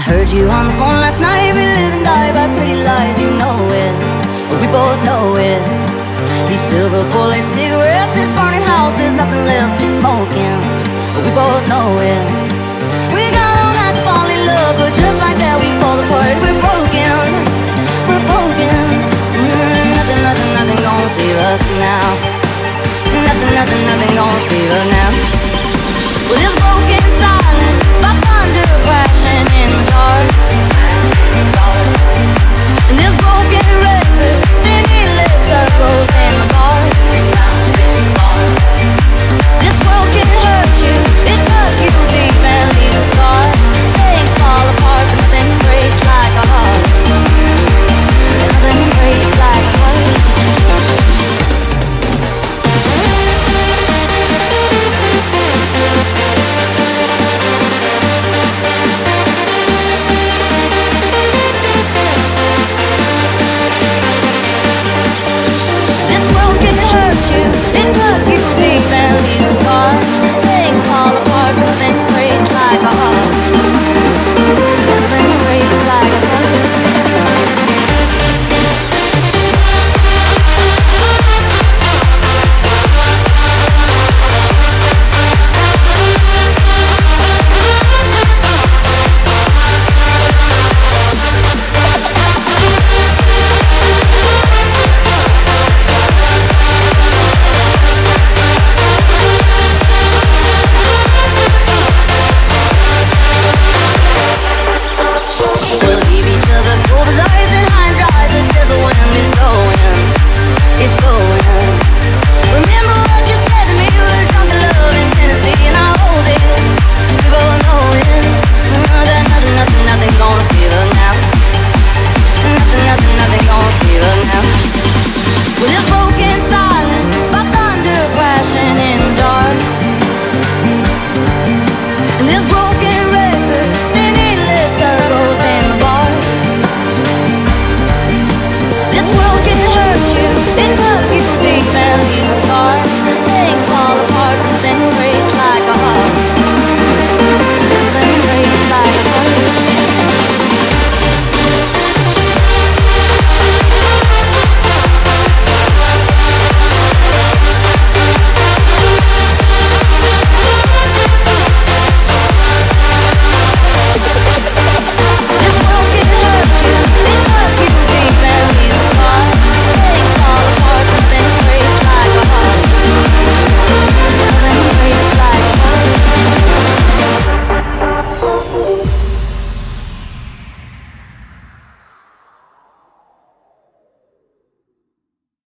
Heard you on the phone last night. We live and die by pretty lies, you know it. We both know it. These silver bullet cigarettes, this burning house, there's nothing left, it's smoking. We both know it. We got all night to fall in love, but just like that we fall apart. We're broken, we're broken. Nothing gonna save us now. Nothing gonna save us now.